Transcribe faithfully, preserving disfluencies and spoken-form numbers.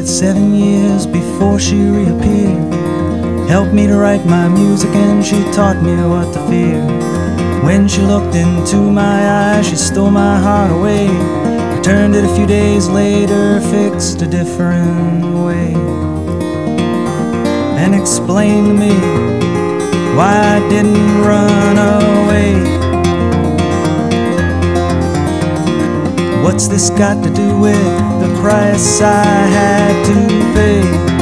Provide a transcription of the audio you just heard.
waited seven years before she reappeared. Helped me to write my music and she taught me what to fear. When she looked into my eyes, she stole my heart away. Returned it a few days later, fixed a different way, and explained to me why I didn't run away. What's this got to do with the price I had to pay?